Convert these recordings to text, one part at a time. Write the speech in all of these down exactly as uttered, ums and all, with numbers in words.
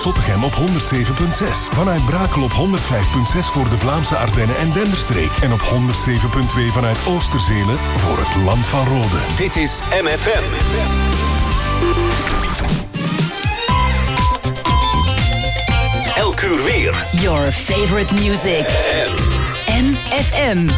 Zottegem op honderd zeven komma zes. Vanuit Brakel op honderd vijf komma zes voor de Vlaamse Ardennen en Denderstreek. En op honderd zeven komma twee vanuit Oosterzelen voor het Land van Rode. Dit is M F M. Elk uur weer. Your favorite music. M F M.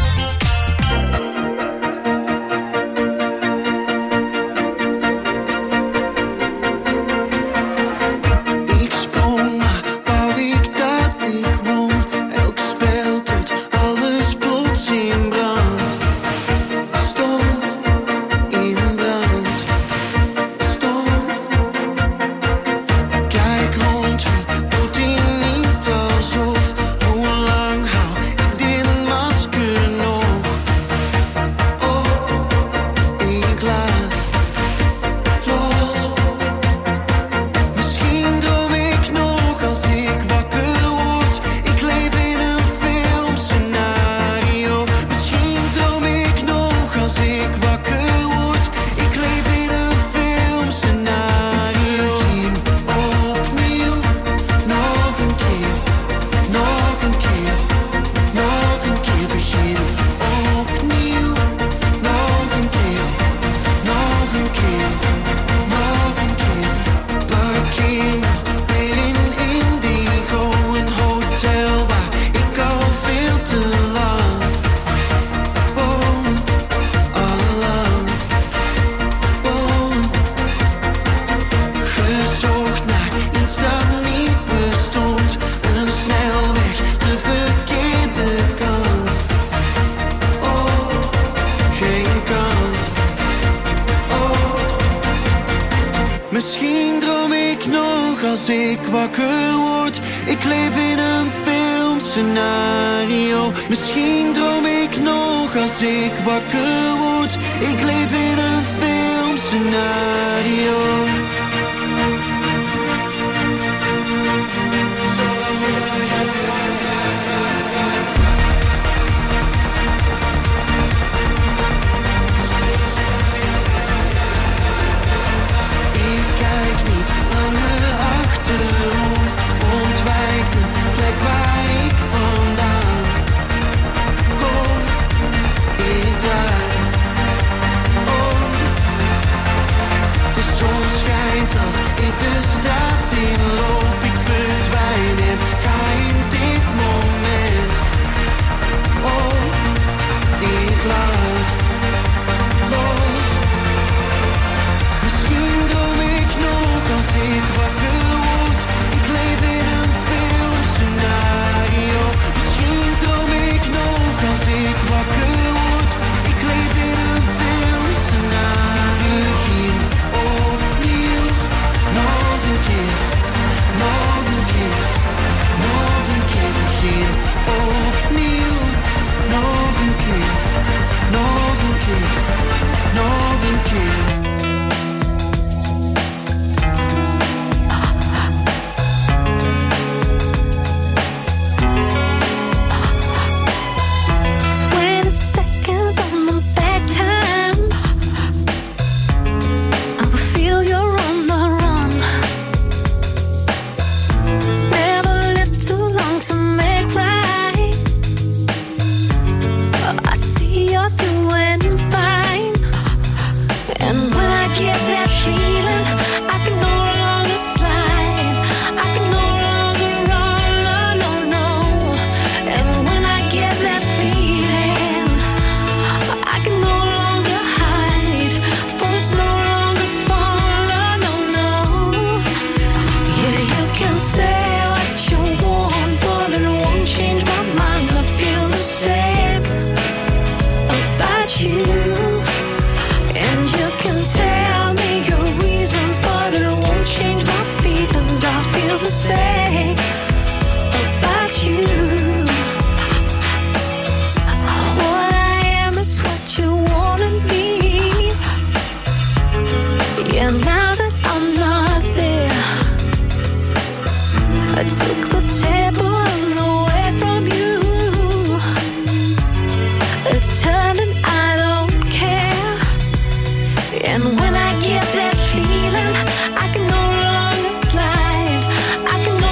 And when I get that feeling, I can no longer slide. I can no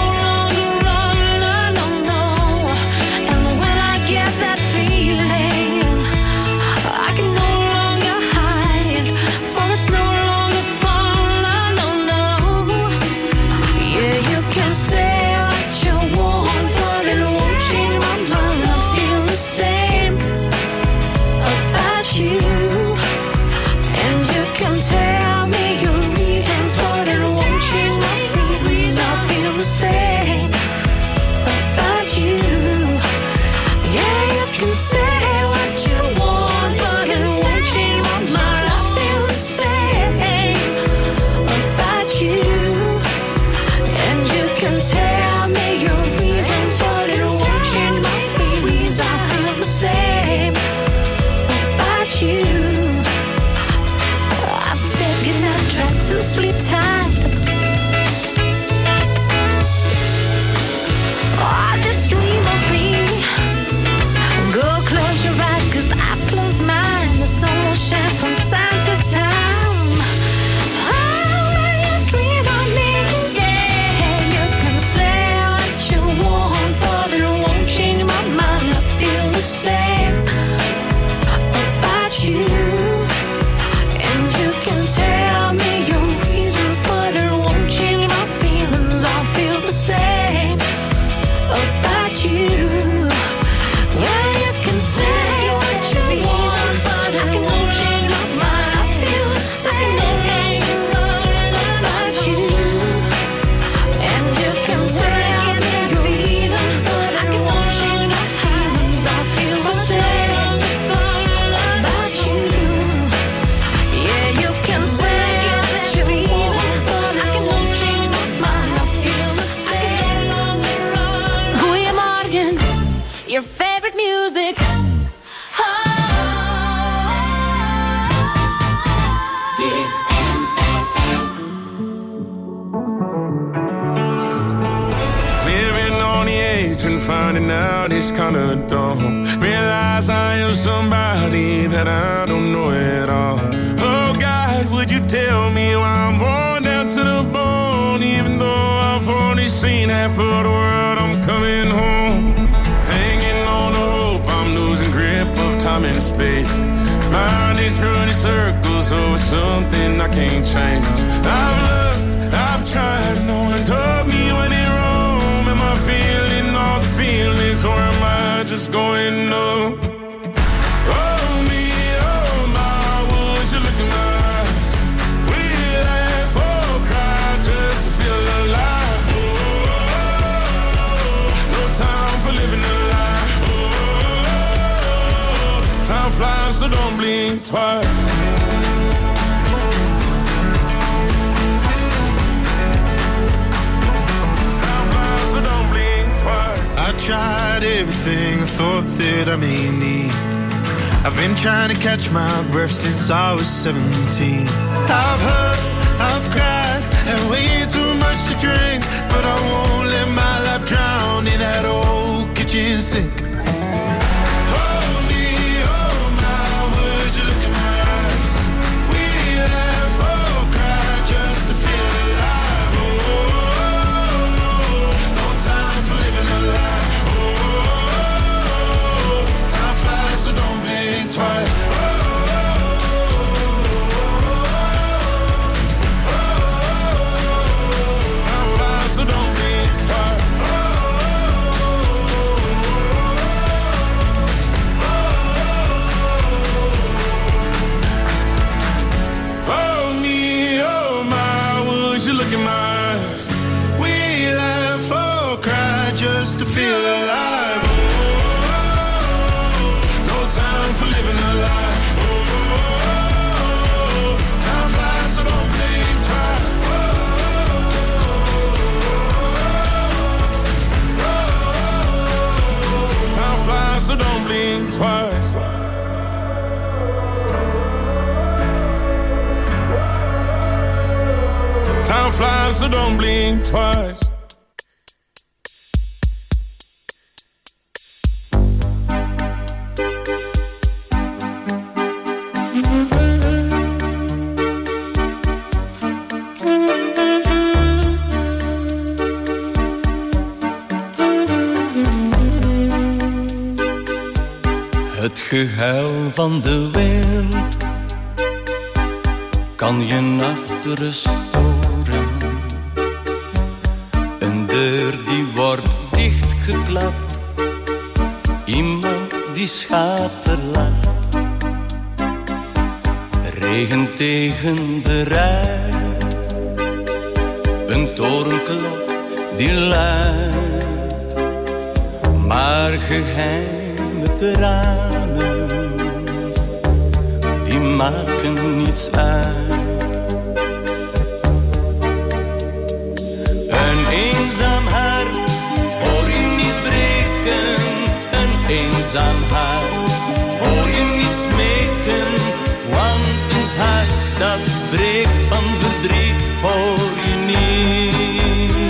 me finding out it's kinda dumb. Realize I am somebody that I don't know at all. Oh God, would you tell me why I'm worn down to the bone? Even though I've only seen half of the world, I'm coming home. Hanging on the hope, I'm losing grip of time and space. Mind is running circles over something I can't change. I've looked, I've tried, no one told me when it wrong. Am I feeling all the feelings, or am I just going numb? Oh me, oh my, would you look in my eyes? We laugh or cry just to feel alive. Oh, no time for living a lie. Oh, time flies, so don't blink twice. I tried everything I thought that I may need. I've been trying to catch my breath since I was seventeen. I've hurt, I've cried, and way too much to drink, but I won't let my life drown in that old kitchen sink. Hold me, oh my, would you look in my eyes? We laugh or cry just to feel alive. Oh, no time for living a lie. So don't blink twice. Oh, oh, oh, time flies, so don't blink twice. Oh, oh, oh, me, oh my, would you look in my eyes? We laugh or cry just to feel alive. Time for living a lie. Oh, time flies, so don't blink twice. Oh, time flies, so don't blink twice. Time flies, so don't blink twice. Het gehuil van de wind kan je nachtrust storen. Een deur die wordt dichtgeklapt, iemand die schaterlacht. Regen tegen de ruit, een torenklok die luidt, maar geheime tranen, die maken niets uit. Een eenzaam hart hoor je niet breken, een eenzaam hart hoor je niet smeken, want een hart dat breekt van verdriet hoor je niet.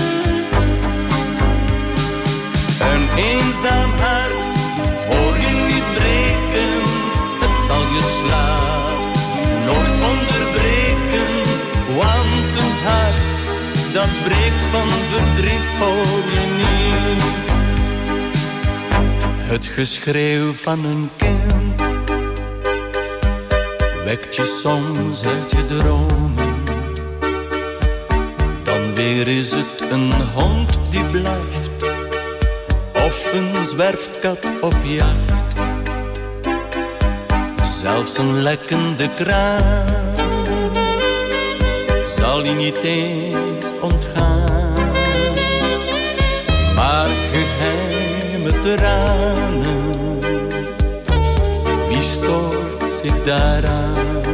Een eenzaam hart hoor je niet breken, het zal je slaap nooit onderbreken, want een hart dat breekt van verdriet hoor je niet. Het geschreeuw van een kind wekt je soms uit je dromen, dan weer is het een hond die blaft of een zwerfkat op jacht. Zelfs een lekkende kraan zal je niet eens ontgaan, maar geheime tranen, wie stoort zich daaraan?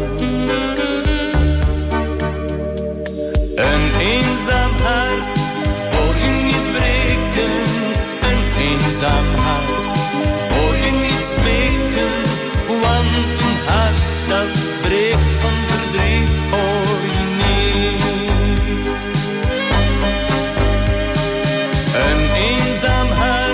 Een eenzaam hart hoor je niet breken, een eenzaam hart hoor je niet smeken, want een hart dat breekt van verdriet hoor je niet. Een eenzaam hart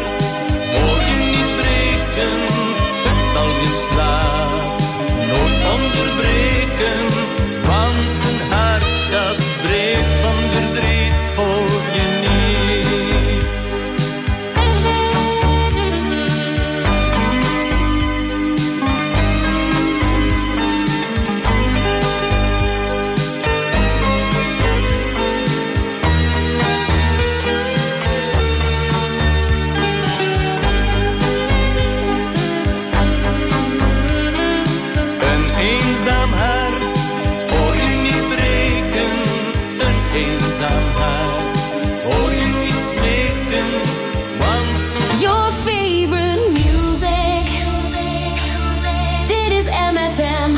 eenzaamheid. Hoor je niet smeken, want Your favorite music. Dit is M F M.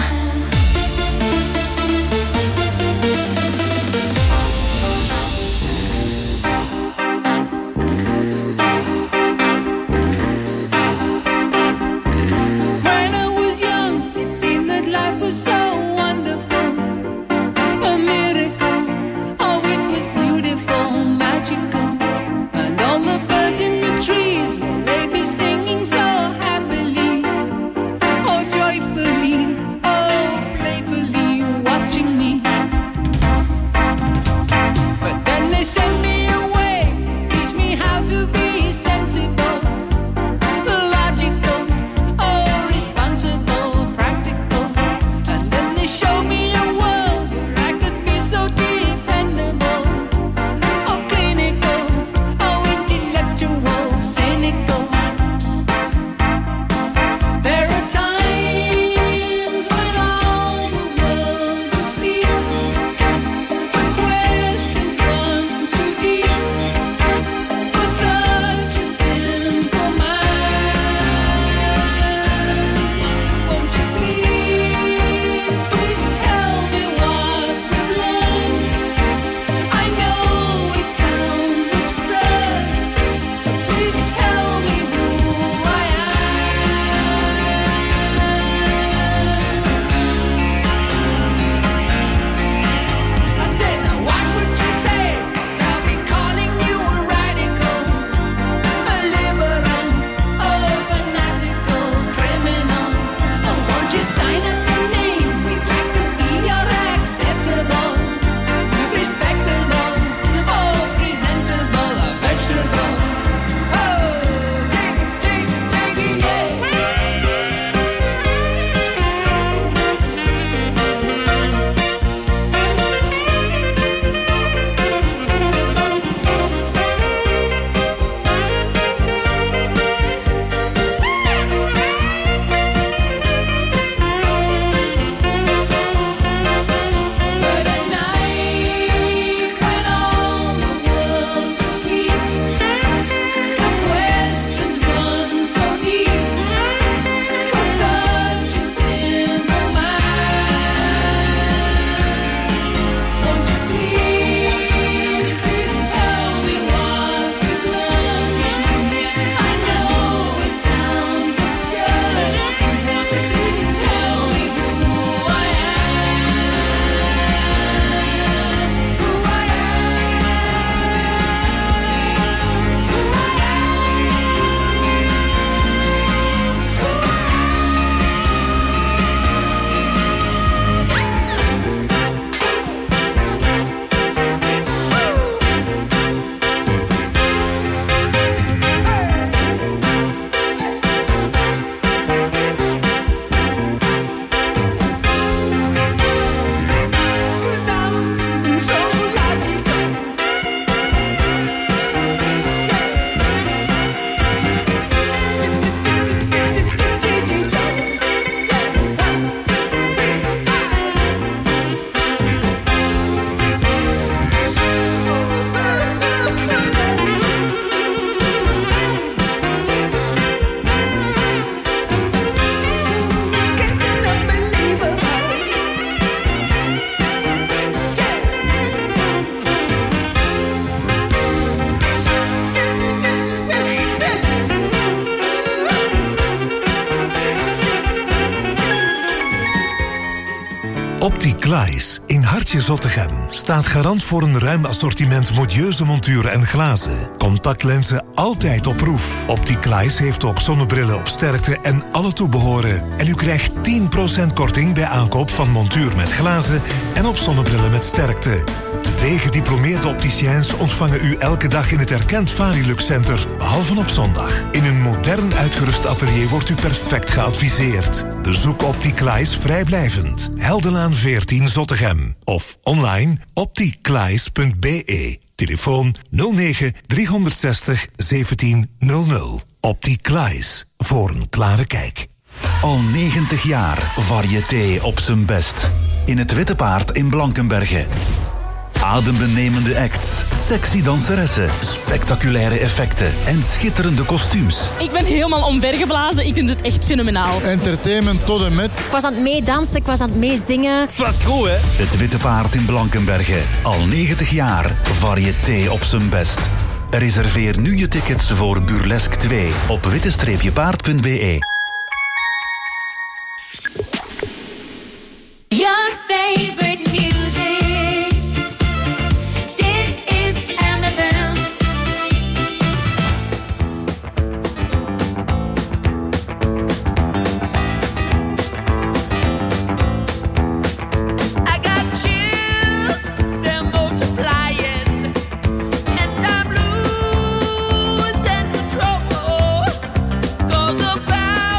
When I was young, it seemed that life was so wonderful, a miracle. Oh, it was beautiful, magical, and all the birds in the trees, well, they be singing so happily, oh joyfully, oh playfully, watching me. But then they sent me away to teach me how to be sensible, logical, oh responsible, practical. And then they showed me a world where I could be so dependable, oh clinical, oh intellectual, cynical. There are times when all the world's asleep, the questions run too deep for such a simple mind. Won't you please, please tell me what we've learned? I know it sounds absurd, but please tell me who I am. I said, now what would you say? I'll be calling you a radical, a liberal, oh fanatical criminal. Oh, won't you sign up your name? We'd like to be your acceptable, respectable, oh presentable, a vegetable. Oh, take, take, take it, yeah. But at night, when all the world's asleep, the questions run so deep for such a simple mind. Won't you please, please tell me what we've learned? I know it sounds absurd, but please tell me who I am. Who I am so logical. Opticlies in Hartje Zottegem staat garant voor een ruim assortiment modieuze monturen en glazen. Contactlenzen altijd op proef. Opticlies heeft ook zonnebrillen op sterkte en alle toebehoren. En u krijgt tien procent korting bij aankoop van montuur met glazen en op zonnebrillen met sterkte. Twee gediplomeerde opticiens ontvangen u elke dag in het erkend Varilux Center, behalve op zondag. In een modern uitgerust atelier wordt u perfect geadviseerd. Bezoek Opticlies vrijblijvend. Heldenlaan veertien Zottegem. Of online opticlies punt b e. Telefoon nul negen driehonderdzestig zeventien nul nul. Opticlies, voor een klare kijk. Al negentig jaar variété op zijn best. In het Witte Paard in Blankenberge. Adembenemende acts, sexy danseressen, spectaculaire effecten en schitterende kostuums. Ik ben helemaal omvergeblazen. Ik vind het echt fenomenaal. Entertainment tot en met. Ik was aan het meedansen, ik was aan het meezingen. Het was goed, hè? Het Witte Paard in Blankenberge. Al negentig jaar. Variété op zijn best. Reserveer nu je tickets voor Burlesque twee op witte paard punt b e. Your favorite music. Dit is M F M. I got chills, they're multiplying, and I'm losing control. 'Cause about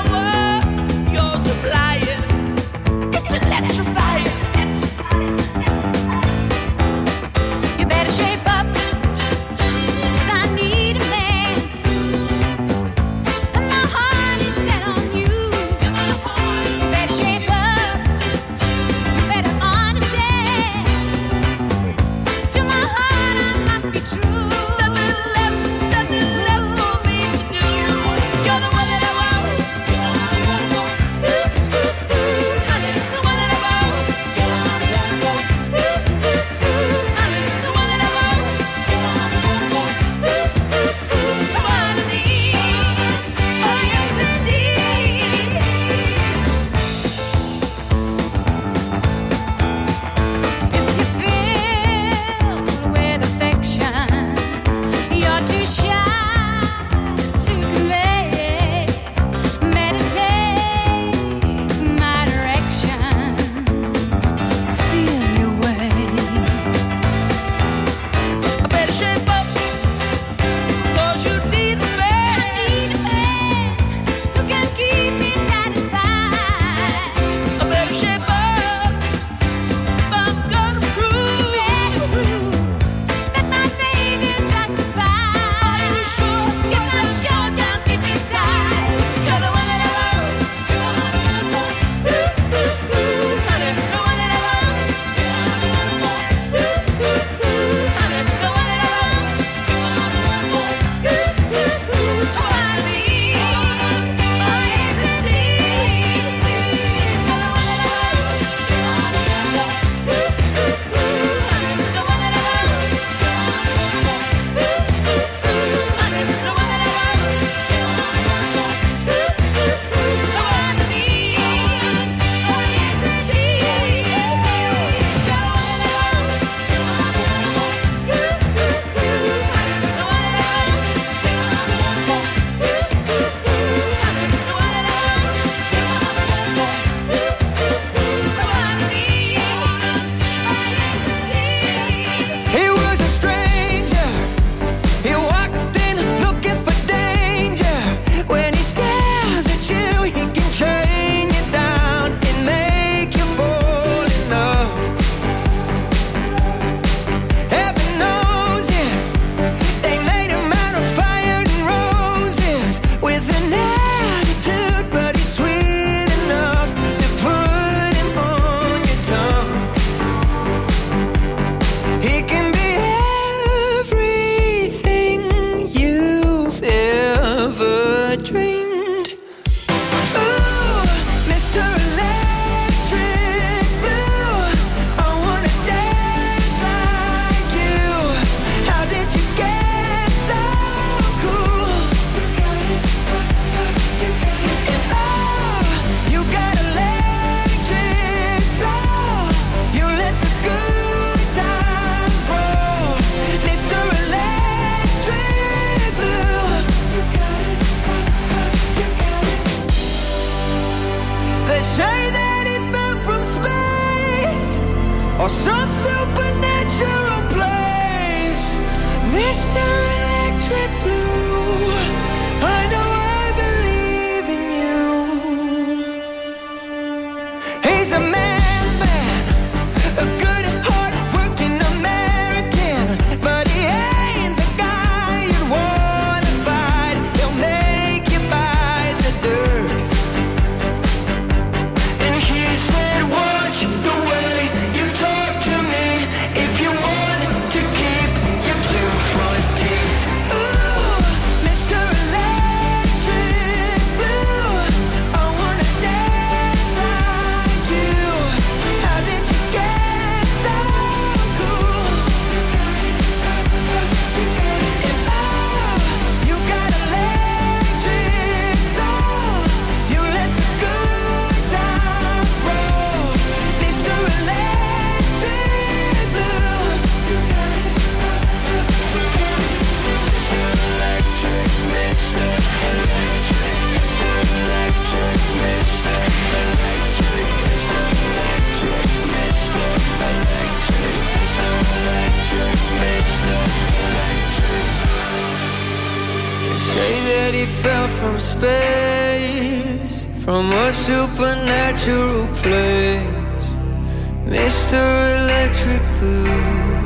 fell from space, from a supernatural place. Mister Electric Blue,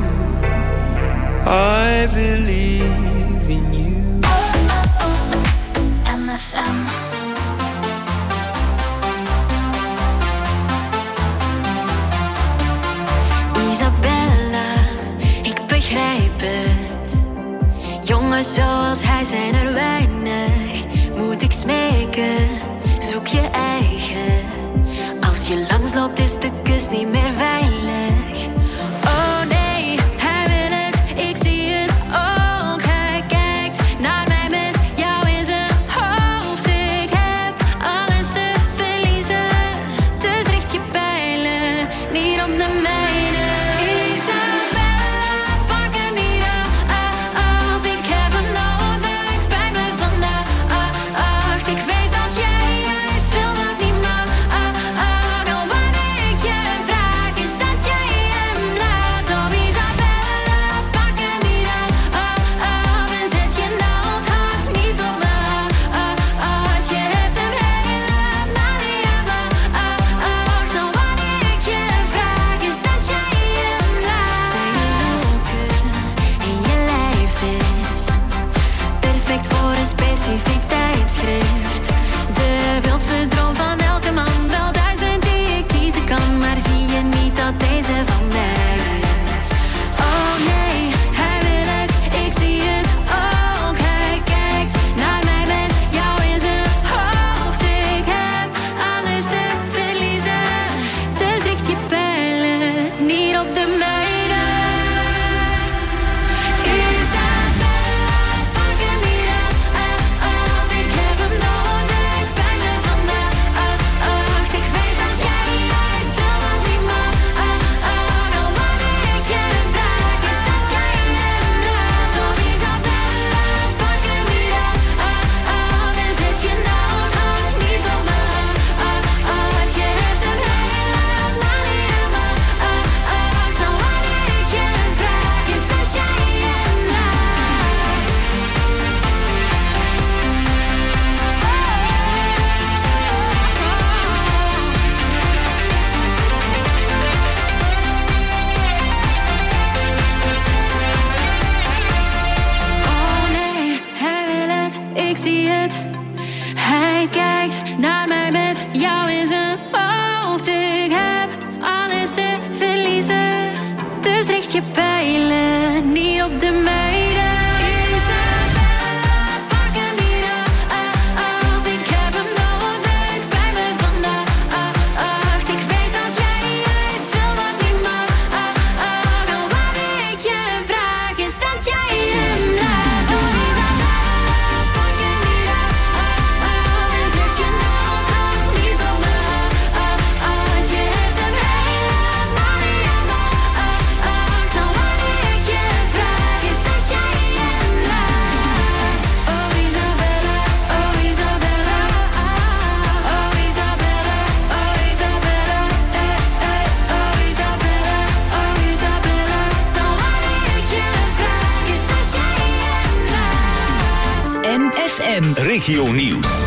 I believe in you. M F M. Isabella, ik begrijp het. Jongens zoals hij zijn er weinig. Moet ik smeken, zoek je eigen. Als je langsloopt is de kus niet meer veilig. Oh nee, hij wil het, ik zie het ook. Hij kijkt naar mij met jou in zijn hoofd. Ik heb alles te verliezen, dus richt je pijlen niet op de mijne. Regio Nieuws.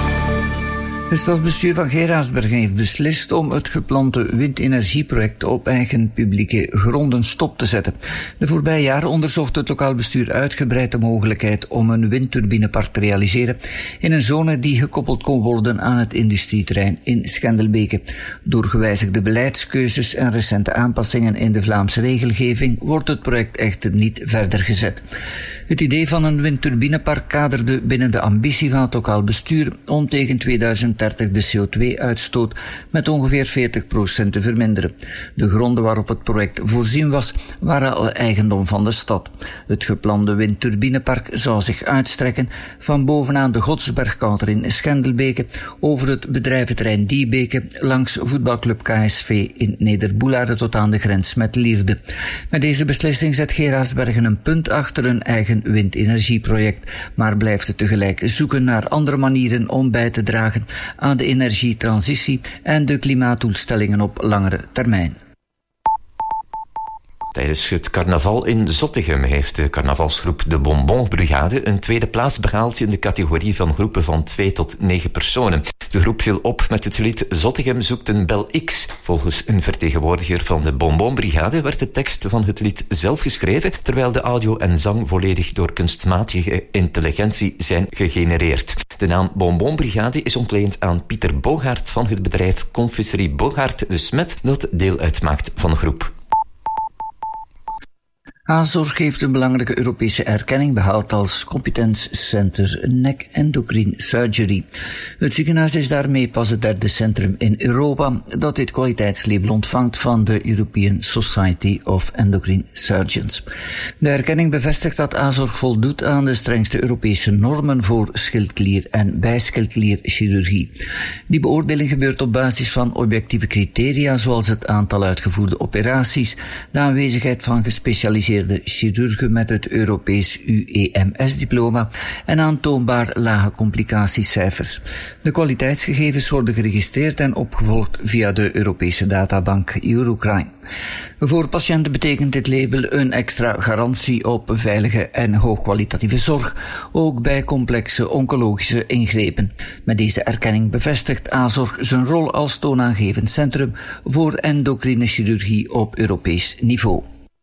Het stadsbestuur van Geraardsbergen heeft beslist om het geplante windenergieproject op eigen publieke gronden stop te zetten. De voorbije jaren onderzocht het lokaal bestuur uitgebreid de mogelijkheid om een windturbinepark te realiseren in een zone die gekoppeld kon worden aan het industrieterrein in Schendelbeke. Door gewijzigde beleidskeuzes en recente aanpassingen in de Vlaamse regelgeving wordt het project echter niet verder gezet. Het idee van een windturbinepark kaderde binnen de ambitie van het lokaal bestuur om tegen tweeduizend dertig de C O twee uitstoot met ongeveer veertig procent te verminderen. De gronden waarop het project voorzien was, waren al eigendom van de stad. Het geplande windturbinepark zou zich uitstrekken van bovenaan de Godsbergkouter in Schendelbeke over het bedrijventerrein Diebeke langs voetbalclub K S V in Nederboelaarde tot aan de grens met Lierde. Met deze beslissing zet Geraardsbergen een punt achter een eigen windenergieproject, maar blijft het tegelijk zoeken naar andere manieren om bij te dragen aan de energietransitie en de klimaatdoelstellingen op langere termijn. Tijdens het carnaval in Zottegem heeft de carnavalsgroep de Bonbon Brigade een tweede plaats behaald in de categorie van groepen van twee tot negen personen. De groep viel op met het lied Zottegem zoekt een Bel X. Volgens een vertegenwoordiger van de Bonbon Brigade werd de tekst van het lied zelf geschreven, terwijl de audio en zang volledig door kunstmatige intelligentie zijn gegenereerd. De naam Bonbon Brigade is ontleend aan Pieter Bogaert van het bedrijf Confiserie Bogaert de Smet, dat deel uitmaakt van de groep. Azorg heeft een belangrijke Europese erkenning behaald als competentcenter Neck Endocrine Surgery. Het ziekenhuis is daarmee pas het derde centrum in Europa dat dit kwaliteitslabel ontvangt van de European Society of Endocrine Surgeons. De erkenning bevestigt dat Azorg voldoet aan de strengste Europese normen voor schildklier- en bijschildklierchirurgie. Die beoordeling gebeurt op basis van objectieve criteria zoals het aantal uitgevoerde operaties, de aanwezigheid van gespecialiseerde chirurgen met het Europees U E M S-diploma en aantoonbaar lage complicatiecijfers. De kwaliteitsgegevens worden geregistreerd en opgevolgd via de Europese databank Eurocrine. Voor patiënten betekent dit label een extra garantie op veilige en hoogkwalitatieve zorg, ook bij complexe oncologische ingrepen. Met deze erkenning bevestigt Azorg zijn rol als toonaangevend centrum voor endocrine chirurgie op Europees niveau.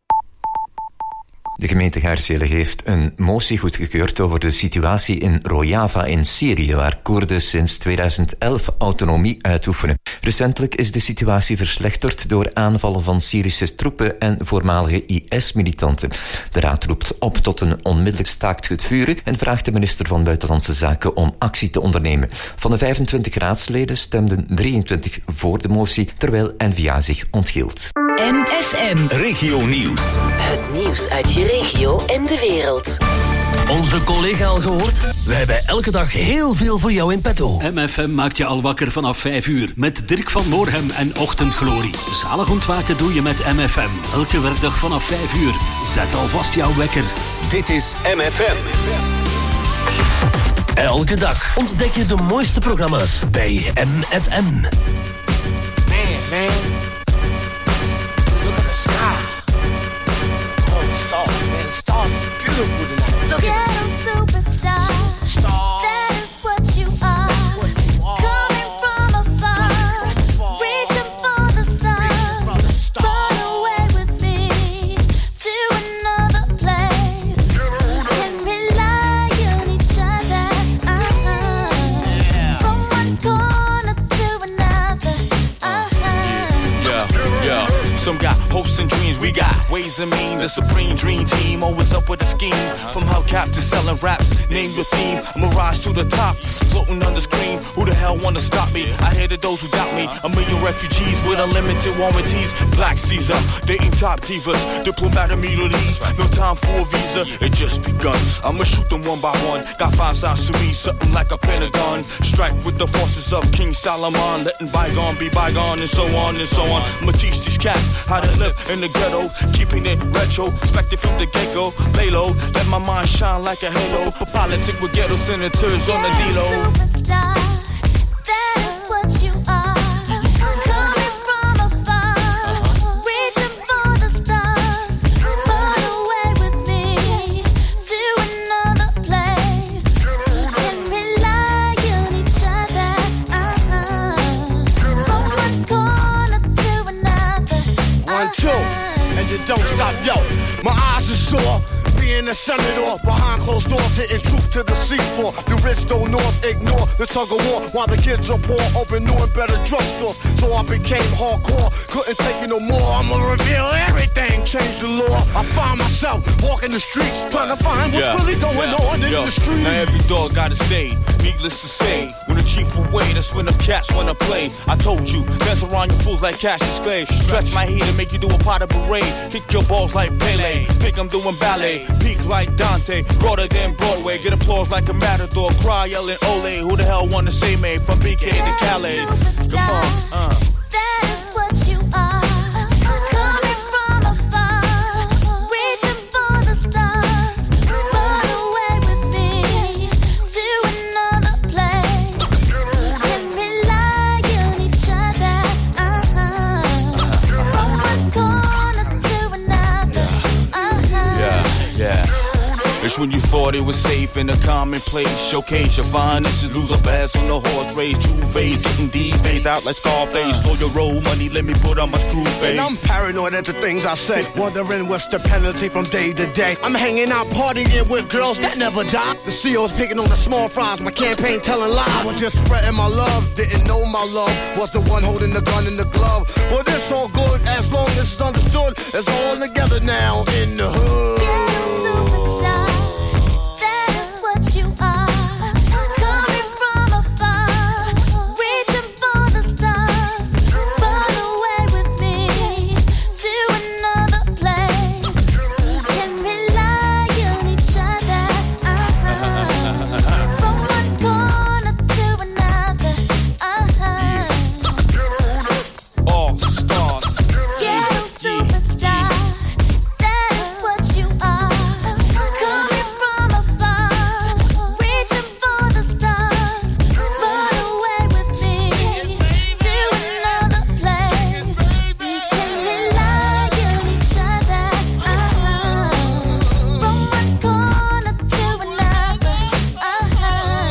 De gemeente Gaarselen heeft een motie goedgekeurd over de situatie in Rojava in Syrië, waar Koerden sinds tweeduizend elf autonomie uitoefenen. Recentelijk is de situatie verslechterd door aanvallen van Syrische troepen en voormalige I S-militanten. De raad roept op tot een onmiddellijk staakt het vuren en vraagt de minister van Buitenlandse Zaken om actie te ondernemen. Van de vijfentwintig raadsleden stemden drieëntwintig voor de motie, terwijl N V A zich onthield. M F M Regio Nieuws. Het nieuws uit je regio en de wereld. Onze collega al gehoord? We hebben elke dag heel veel voor jou in petto. M F M maakt je al wakker vanaf vijf uur met Dirk van Moorhem en Ochtendglorie. Zalig ontwaken doe je met M F M. Elke werkdag vanaf vijf uur. Zet alvast jouw wekker. Dit is M F M. Elke dag ontdek je de mooiste programma's bij M F M. Man, man. Look at the sky. Oh, the stars, man. The stars are beautiful tonight. Look at them. Superstar. Star. That is what you are. What you are. Coming from afar. Coming from afar. Reaching for the stars. From the stars. Run away with me to another place. Can rely on each other. Uh-huh. Yeah. From one corner to another. Uh-huh. Yeah, yeah. Some got hopes and dreams, we got ways and mean. The supreme dream team, always up with a scheme. From hubcap to selling raps, name your theme. I'ma rise to the top, floating on the screen. Who the hell wanna stop me? I hated those who doubt me. A million refugees with unlimited warranties. Black Caesar, dating top divas. Diplomat immunities, no time for a visa. It just begun. I'ma shoot them one by one. Got five signs to me, something like a pentagon. Strike with the forces of King Solomon. Letting bygone be bygone and so on and so on. I'ma teach these cats how to live in the ghetto, keeping it retro, expected from the get-go. Lay low, let my mind shine like a halo. For politics with ghetto senators on the D-Lo. Superstar, that is what you are. Coming from afar, reaching for the stars. Run away with me to another place. Can rely on each other. Uh-huh. From one corner to another. One, two, and you don't stop, yo. My eyes are sore. Being a senator behind closed doors, hitting truth to the seafloor. The rich don't north ignore the tug of war while the kids are poor, open new and better drugstores. So I became hardcore, couldn't take it no more. I'ma reveal everything, change the law. I find myself walking the streets, trying to find what's yeah, really going yeah, on in yo. the street. Now every dog got his day, needless to say. When the chief away, that's when the cats wanna play. I told you, dance around you fools like Cassius Clay. Stretch my heat and make you do a pot of parade. Kick your balls like Pele, think I'm doing ballet. Peak like Dante, broader than Broadway. Get applause like a matador, cry yelling Ole. Who the hell wanna say me from B K to Calais? Come on, uh. That is what you are. Coming from afar, reaching for the stars. Run away with me to another place. Can rely on each other. Uh-huh. From one corner to another. It's when you thought it was safe in a commonplace. Showcase your finest, lose a pass on the horse race. Two phase, getting D-phase out like Scarface. Slow your roll money, let me put on my screw face. And I'm paranoid at the things I say, wondering what's the penalty from day to day. I'm hanging out partying with girls that never die. The C O's picking on the small fries, my campaign telling lies. I was just spreading my love, didn't know my love was the one holding the gun in the glove. Well, it's all good as long as it's understood. It's all together now in the hood. Superstar, that is what you are. Coming from afar, reaching for the stars. Run away with me to another place. We can rely on each other. Uh-huh. From one corner to another. Uh-huh. All stars. Ghetto superstar, that is what you are. Coming from afar, reaching for the stars. Run away with me to another place. We can rely on each other. Uh-huh. From one corner to another. Uh-huh.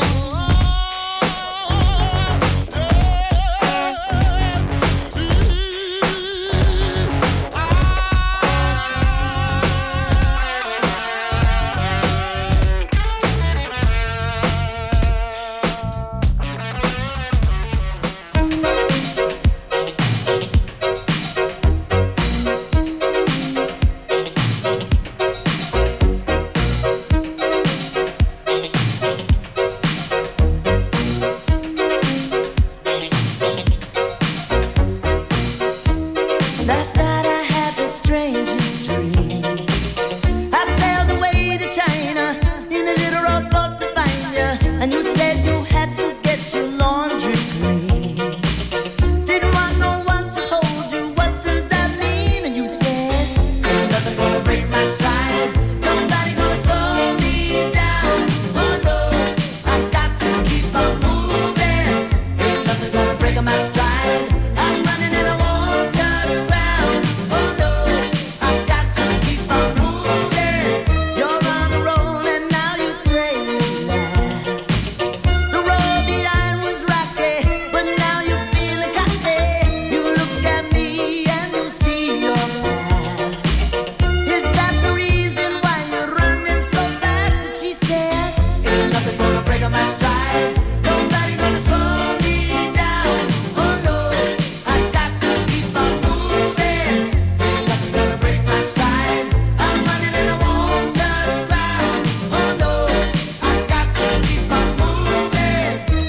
Last night I had the strangest dream. I sailed away to China in a little rowboat to find you, and you said you had to get your laundry clean. Didn't want no one to hold you. What does that mean? And you said, ain't nothing gonna break my stride. Nobody gonna slow me down. Oh no, I got to keep on moving. Ain't nothing gonna break my stride. I'm running and I won't touch ground. Oh no, I got to keep on moving. You're on a roll and now you pray it lasts. The road behind was rocky, but now you're feeling cocky. You look at me and you see your past. Is that the reason why you're running so fast? And she said, ain't nothing gonna break on my stride. Nobody gonna slow me down. Oh no, I got to keep on moving. Ain't nothing gonna break my stride. I'm running and I won't touch ground. Oh no, I got to keep on moving.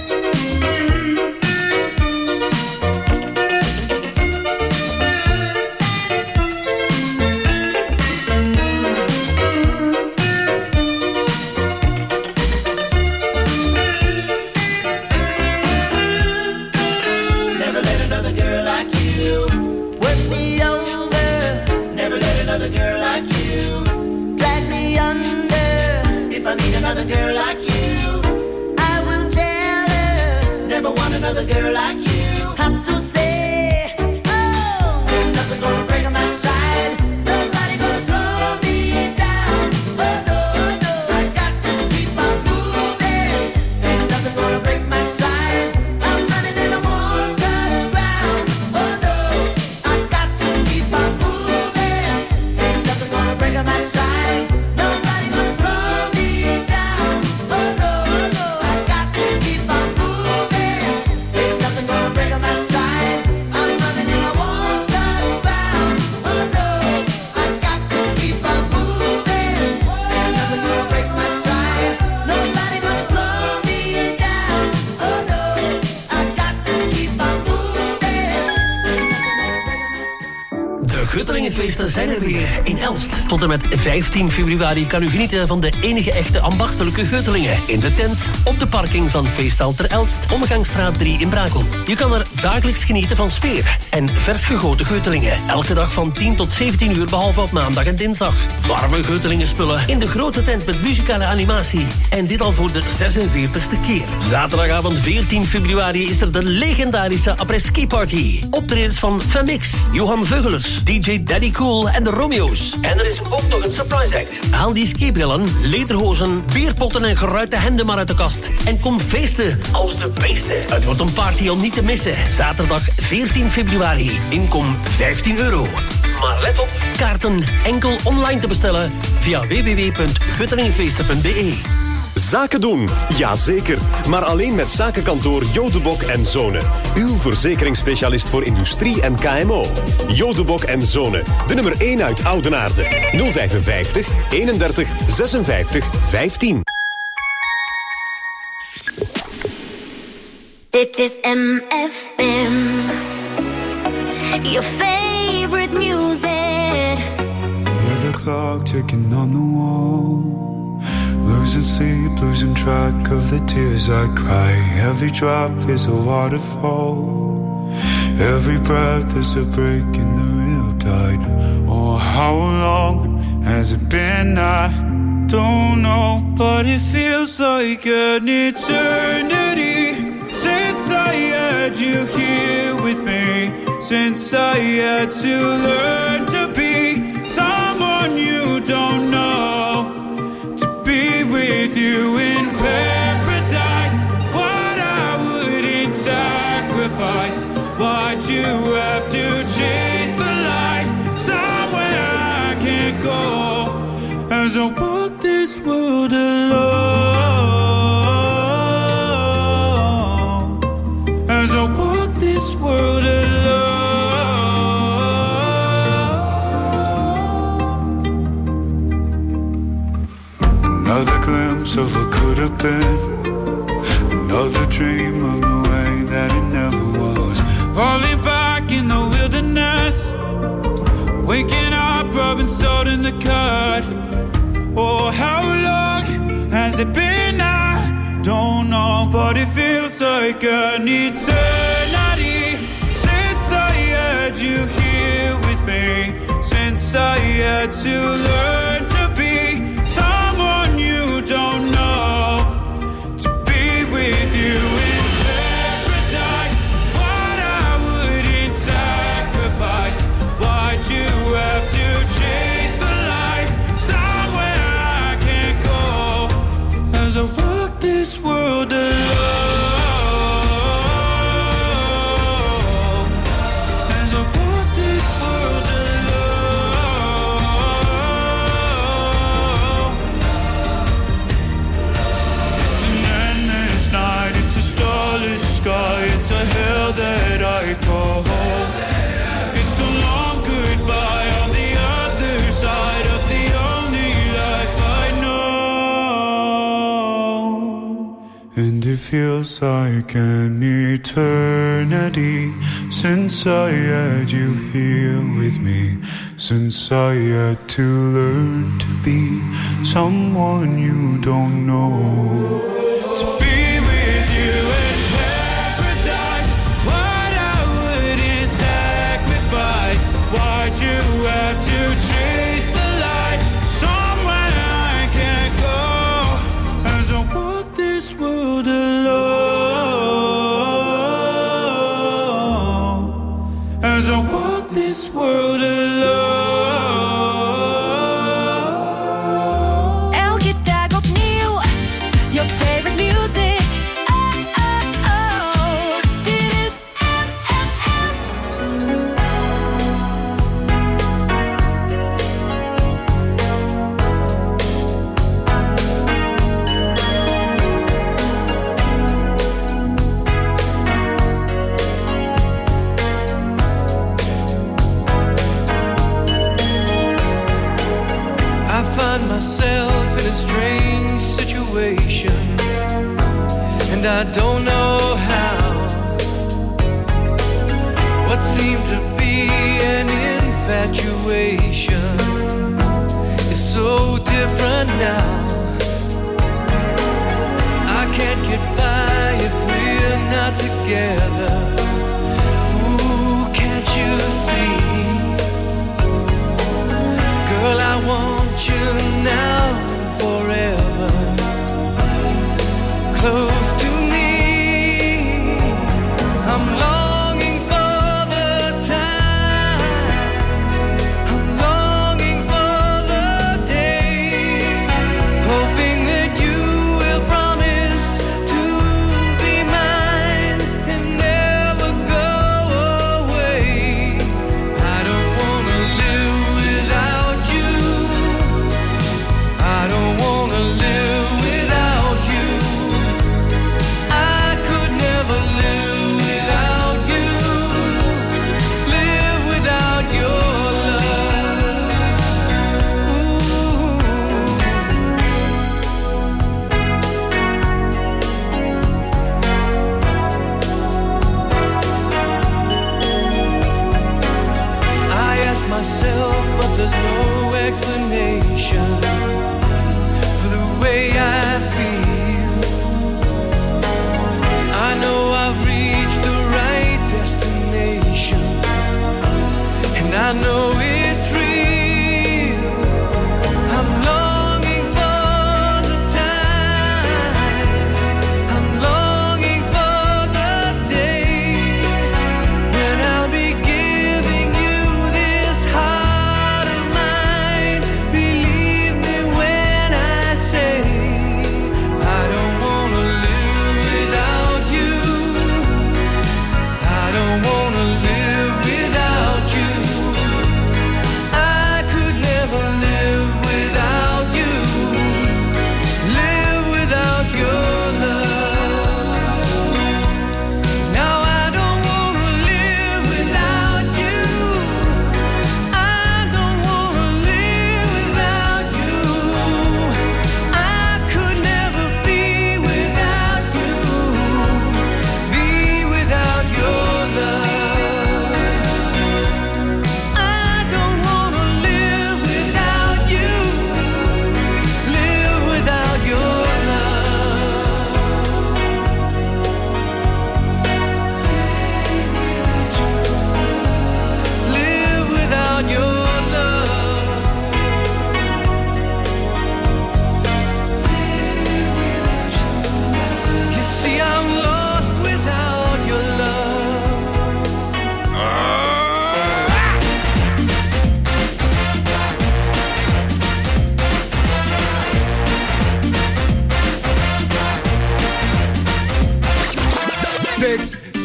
Never let another girl like you work me over. Never let another girl like you drag me under. If I meet another girl like you, I will tell her. Never want another girl like you. Have to say, oh, ain't nothing gonna break my stride. Nobody gonna slow me down. Oh no, no, I got to keep on moving. Ain't nothing gonna break my stride. I'm running and I won't touch ground. Oh no, I got to keep on moving. Ain't nothing gonna break my stride. Nobody gonna slow me down. Oh no, no, I got to keep on moving. Ain't nothing gonna break my stride. I'm running and I won't touch ground. Oh no, I got to keep on moving. Ain't nothing gonna break my stride. Nobody gonna slow me down. Oh no, I got to keep on moving. De Guttelingenfeesten zijn er weer in Elst. Tot en met vijftien februari kan u genieten van de enige echte ambachtelijke Guttelingen. In de tent, op de parking van Feestzaal ter Elst, Omgangsstraat drie in Brakel. Je kan er dagelijks genieten van sfeer en vers gegoten Guttelingen. Elke dag van tien tot zeventien uur, behalve op maandag en dinsdag. Warme Guttelingen spullen in de grote tent met muzikale animatie. En dit al voor de zesenveertigste keer. Zaterdagavond veertien februari is er de legendarische après-ski party. Optredens van Femix, Johan Veugelers, D J Daddy Daddy Cool en de Romeo's. En er is ook nog een surprise act. Haal die skibrillen, lederhozen, bierpotten en geruite hemden maar uit de kast. En kom feesten als de beesten. Het wordt een party om niet te missen. Zaterdag veertien februari. Inkom vijftien euro. Maar let op, kaarten enkel online te bestellen via w w w punt gutteringefeesten punt b e. Zaken doen, jazeker. Maar alleen met zakenkantoor Jodebok en Zonen. Uw verzekeringsspecialist voor industrie en K M O. Jodebok en Zonen. De nummer één uit Oudenaarde. nul vijfenvijftig, eenendertig, zesenvijftig, vijftien. Dit is M F M. Your favorite music. Hear the clock ticking on the wall. Losing sleep, losing track of the tears I cry. Every drop is a waterfall. Every breath is a break in the real tide. Oh, how long has it been? I don't know, but it feels like an eternity since I had you here with me. Since I had to learn to be someone you don't know. Be with you in paradise. What I wouldn't sacrifice. Why'd you have to chase the light somewhere I can't go? As I walk this world alone. As I walk this world alone. Another glimpse of what could have been. Another dream of the way that it never was. Falling back in the wilderness. Waking up, rubbing salt in the cut. Oh, how long has it been? I don't know, but it feels like an eternity since I had you here with me. Since I had to learn to be someone you don't know, to be with you in paradise. What I wouldn't sacrifice. Why'd you have to chase the light somewhere I can't go? As I walk this world alone. As I walk this world alone. It's an endless night, it's a starless sky, it's a hell that I call home. It's a long goodbye on the other side of the only life I know. And it feels like an eternity since I had you here with me. Since I had to learn to be someone you don't know. To be with you in paradise. What I wouldn't sacrifice. Why'd you have to chase the light somewhere I can't go? As I walk this world alone. As I walk this world alone. Elke dag opnieuw, your favorite music. Oh, oh, oh, dit is M F I find myself in a strange situation, and I don't know how. What seemed to be an infatuation is so different now. I can't get by if we're not together. Ooh, can't you see? Girl, I want you now and forever. Close to me, I'm longing for the time. I'm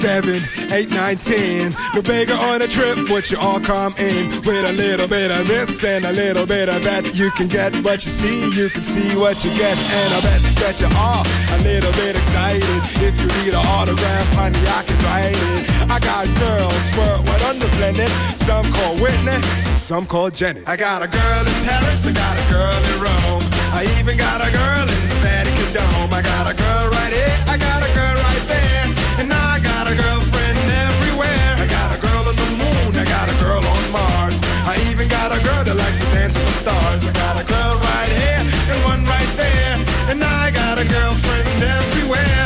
seven, eight, nine, ten. No bigger on a trip, would you all come in? With a little bit of this and a little bit of that. You can get what you see, you can see what you get. And I bet that you are a little bit excited. If you need an autograph, honey, I can write it. I got girls worldwide on the planet. Some call Whitney, some call Janet. I got a girl in Paris, I got a girl in Rome. I even got a girl in the Vatican Dome. I got a girl right here, I got a girl right there. And I got a girlfriend everywhere. I got a girl on the moon, I got a girl on Mars. I even got a girl that likes to dance with the stars. I got a girl right here and one right there. And I got a girlfriend everywhere.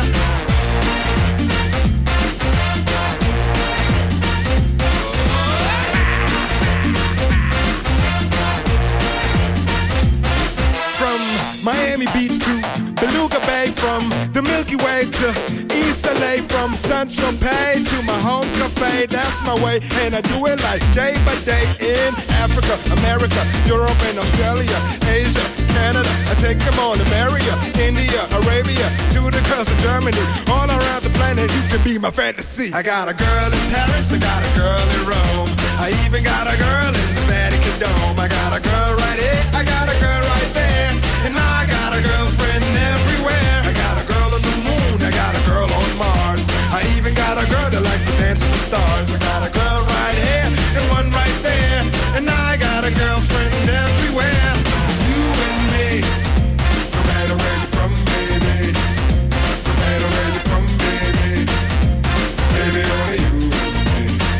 From Miami Beach to Beluga Bay, from the Milky Way to East L A, from Saint-Tropez to my home cafe, that's my way, and I do it like day by day in Africa, America, Europe and Australia, Asia, Canada, I take them all to Maria, India, Arabia, to the coast of Germany, all around the planet, you can be my fantasy. I got a girl in Paris, I got a girl in Rome, I even got a girl in the Vatican Dome, I got a girl right here, I got a girl right there, and I got a girlfriend everywhere. I got a girl on the moon, I got a girl on Mars. I even got a girl that likes to dance with the stars. I got a girl right here and one right there. And I got a girlfriend everywhere. You and me, no matter where you're from, baby. No matter where you're from, baby. Baby, only you and me.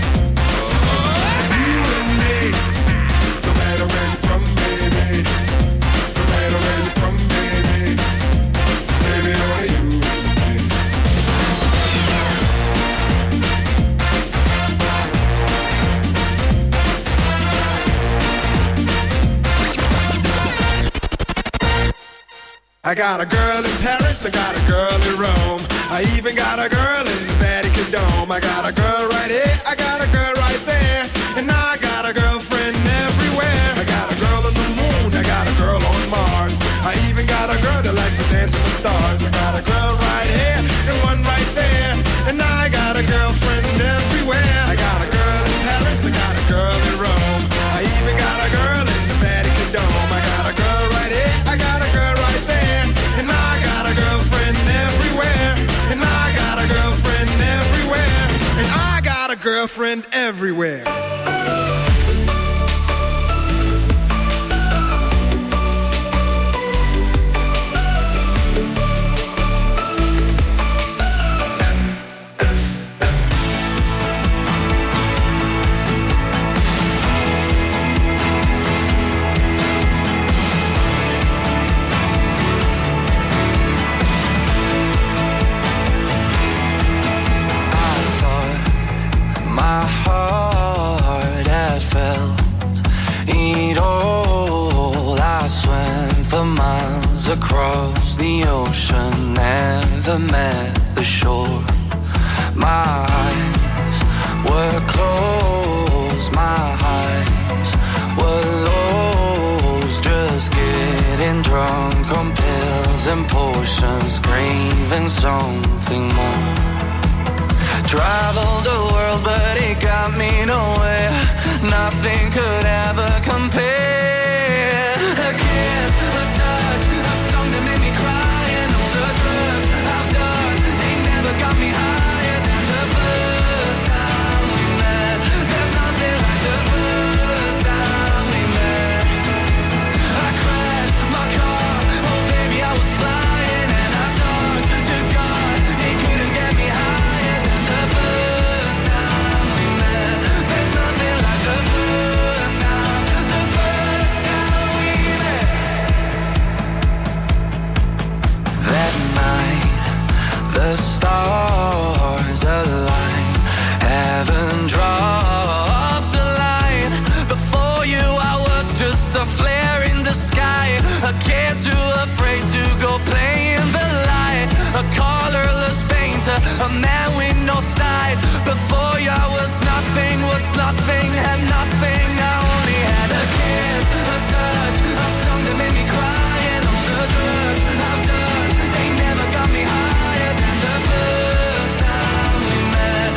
You and me, no matter where you're from, baby. No matter where you're from, baby. Baby, only you and me. I got a girl in Paris, I got a girl in Rome. I even got a girl in the Vatican Dome. I got a girl right here, I got a girl right there. And I got a girlfriend everywhere. I got a girl on the moon, I got a girl on Mars. I even got a girl that likes to dance with the stars. I got a girl right here and one right there. And I got a girlfriend everywhere. I got a girl in Paris, I got a girl in Rome. I even got a girl in the Vatican Dome. I got a girl right here, I got a girl right there. And I got a girlfriend everywhere. And I got a girlfriend everywhere. And I got a girlfriend everywhere. Across the ocean, never met the shore. My eyes were closed, my eyes were lost. Just getting drunk on pills and potions, craving something more. Traveled the world, but it got me nowhere. Nothing could ever compare. A kiss, a touch, a song that made me cry, and all the drugs I've done, they never got me higher than the first time we met. There's nothing like the first time we met. I crashed my car, oh baby I was flying, and I talked to God, he couldn't get me higher than the first time we met. There's nothing like the first time, the first time we met. That night, the stars aligned, heaven dropped a line. Before you I was just a flare in the sky, a kid too afraid to go play in the light, a colorless painter, a man with no side. Before you I was nothing, was nothing, had nothing. I only had a kiss, a touch, a song that made me cry, and all the drugs I've done, they never got me higher than the first time we met.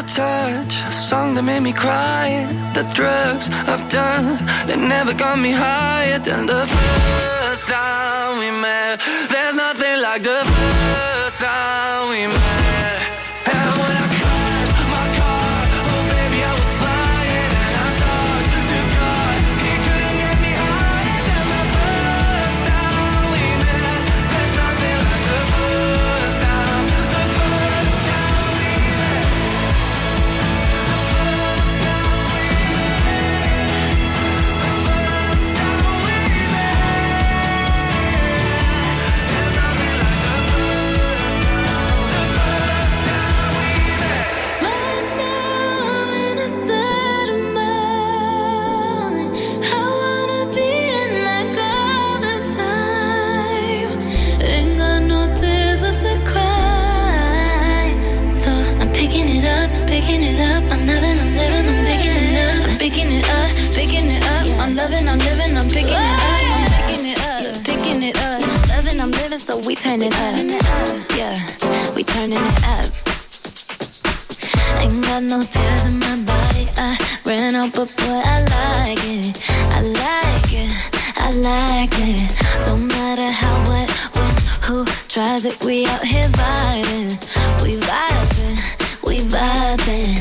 touch, a song that made me cry. The drugs I've done, they never got me higher than the first time we met. There's nothing like the first time we met. And when I crashed my car, oh baby I was flying. And I talked to God, he couldn't get me higher than the first time we met. There's nothing like the first time, the first time we met. The first time we met. The first time we met. There's nothing like the first time, the first time we met. Right now I'm in a state of mind. I wanna be in like all the time. Ain't got no tears left to cry. So I'm picking it up, picking it up. I'm loving, I'm living, I'm picking it up. I'm picking it up, picking it up. I'm loving, I'm living, I'm picking it up. I'm picking it up, picking it up. Loving, I'm living, so we turn it up. Yeah, we turning it up. Ain't got no tears in my body. I ran out, but boy, I like it. I like it. I like it. Don't matter how, what, when, who tries it. We out here vibing. We vibing. We vibing.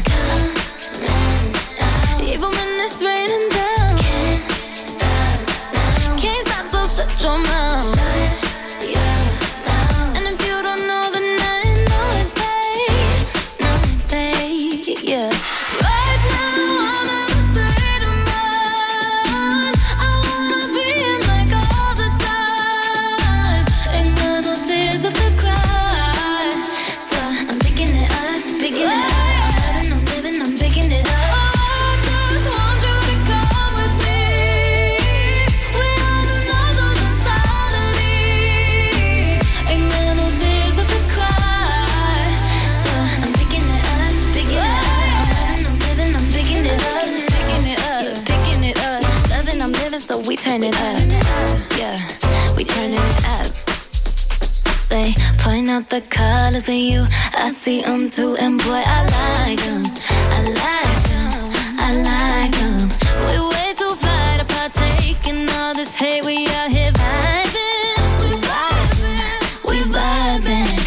Even when it's raining down. Can't stop now. Can't stop, so shut your mouth. Shut your mouth. And if you don't know, then I know it, babe. No, babe, yeah. Right now I'm in a state of mind. I wanna be in like all the time. Ain't got no tears left to cry. So I'm picking it up, picking it up. I'm loving, I'm living, I'm picking it up. I just want you to come with me. We on another mentality. Ain't got no tears left to cry. So I'm picking it up, picking it up. I'm loving, I'm living, I'm picking it up, picking it up, picking it up. Loving, I'm living, so we turn it up. Yeah, we turning it up. They point out the colors in you. I see them too, and boy, I like them. I like them. I like them. We way too fly to partake in all this hate. We out here vibing. We vibing. We vibing.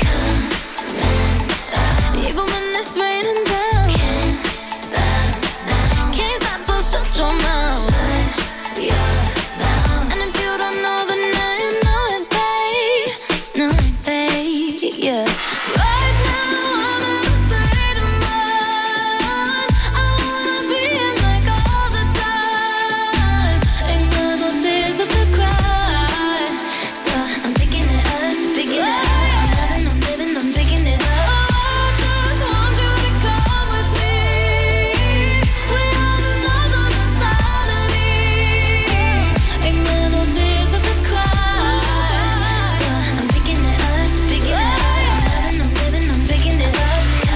Even when it's raining down. Can't stop now. Can't stop, so shut your mouth. Shut your mouth. And if you don't know, then I know it, babe. No, babe, yeah. Right now I'm in a state of mind. I wanna be in like all the time. Ain't got no tears left to cry. So I'm picking it up, picking it up. I'm loving, I'm living, I'm picking it up. I just want you to come with me. We on another mentality. Ain't got no tears left to cry. So I'm picking it up, picking it up. I'm loving, I'm living, I'm picking it up.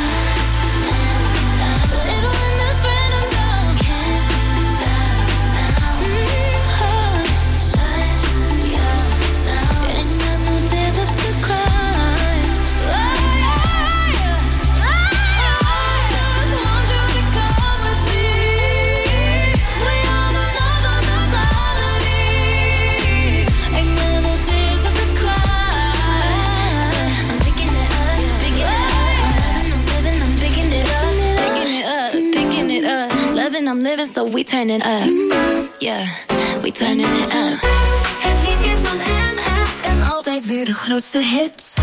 Little when it's raining down. Can't stop now. Mm-hmm. Shut your mouth. Ain't got no tears left to cry. Oh, yeah. I just want you to come with me. We on another mentality. Ain't got no tears left to cry. I'm picking it up, picking it up. I'm loving, I'm living, I'm picking it up, picking it up, picking it up. Loving, I'm living, so we turn it up. Yeah, we turning it up. Het weekend van M F en altijd weer de grootste hits.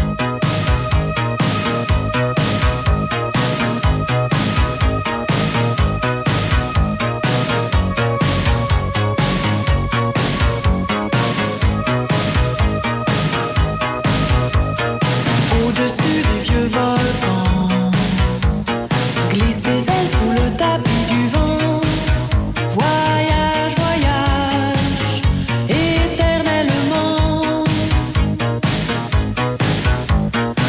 Au-dessus des vieux volcans, glisse tes ailes sous le tapis du vent. Voyage, voyage, éternellement.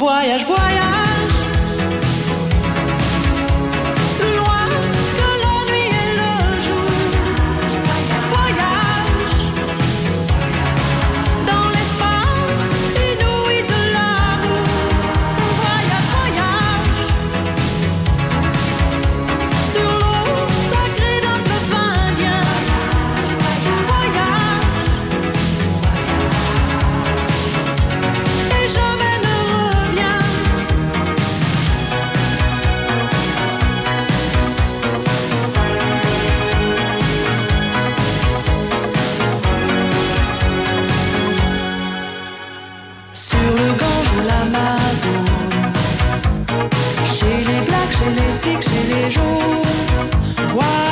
Voyage, voyage, plus loin que la nuit et le jour. Voyage, dans l'espace inouï de l'amour. Voyage, voyage, sur l'eau sacrée d'un fleuve indien. Voyage, et jamais ne reviens. Sur le Gange ou l'Amazone, chez les blacks, chez les sikhs, chez les jaunes. Voyage.